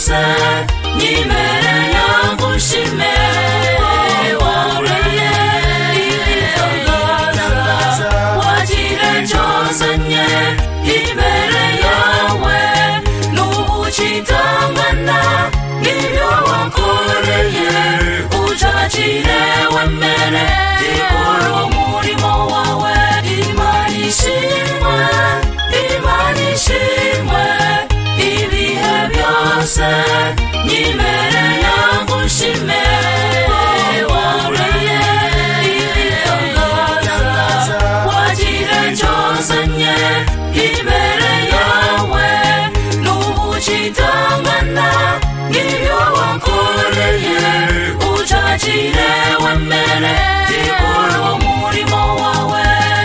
byose nyimereye ngushime wareye ibitangaza wagira cyose nye imbere yawe n'ubucitangana n'ibyo wakoreye ucakire wemere ikora umurimo wawe Imana ishimwe ibihe byose nyimereye ngushime wareye ibitangaza wagira cyose nye imbere yawe n'ubucitangana n'ibyo wakoreye ucakire wemere ikora umurimo wawe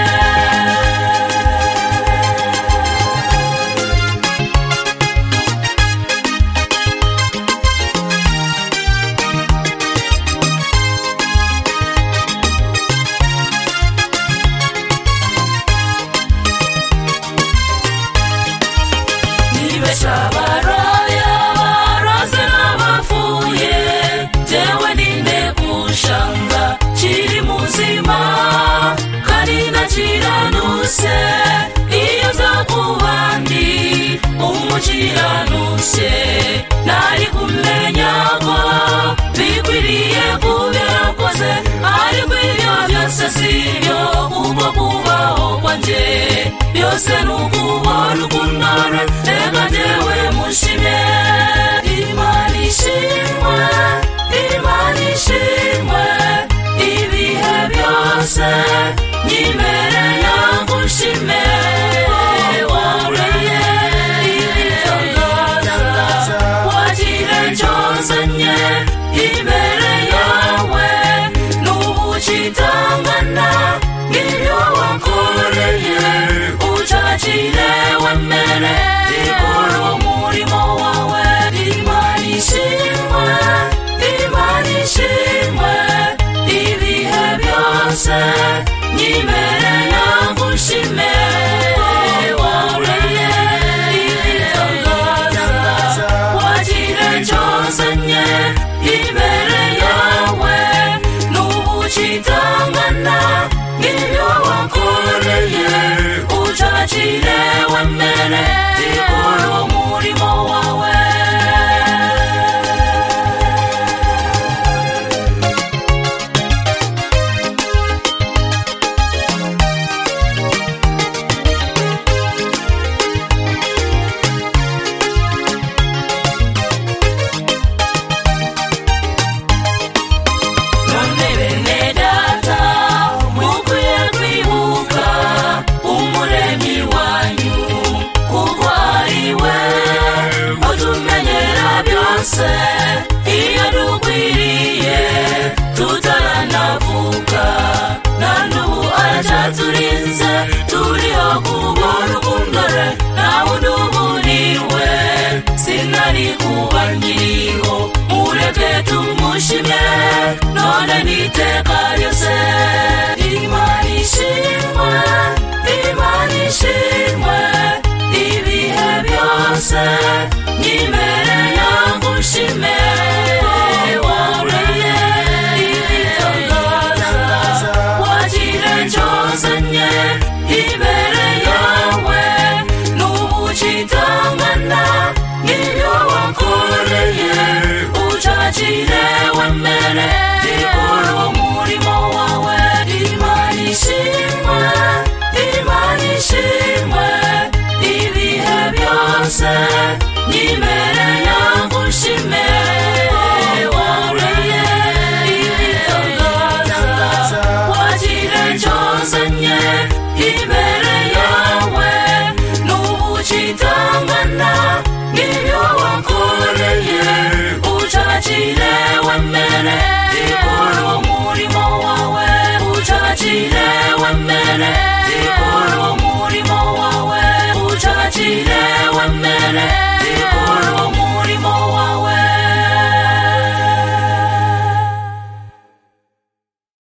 Shabaraya baraze n'abafuye jewe ninde kushanga kiri muzima kandi nakiranuse iyo zakubandi umukiranuse nari kumenya ko bikwiriye kuberakoze ariko ibyo byose sibyo ubwo kubaho kwanje byose n'ukubona ukunara reka jewe mushime Imana ishimwe ibihe byose nyimereye ngushime wareye ibitangaza wagira cyose nye imbere yawe n'ubucitangana n'ibyo wakoreye ucakire wemere ikora umurimo wawe Imana ishimwe ibihe byose nyimereye ngushime wareye ibitangaza wagira cyose nye imbere yawe n'ubucitangana n'ibyo wakoreye ucakire wemere ikora umurimo wawe iyo dukwiriye tutaranavuka na n'ubu aracyaturinze turiho kubona ukundore nawe uduburiwe sinari kuba nkiriho mureke tumushime none n'iteka ryose Imana ishimwe ibihe byose nyimereye ngushime wareye ibitangaza wagira cyose nye imbere yawe n'ubucitangana n'ibyo wakoreye ucakire wemere ikora umurimo wawe Imana ishimwe ibihe byose nyimereye ngushime wareye ibitangaza wagira cyose nye imbere yawe n'ubucitangana n'ibyo wakoreye ucakire wemere ikora umurimo wawe ucakire wemere ikora umurimo wawe ucakire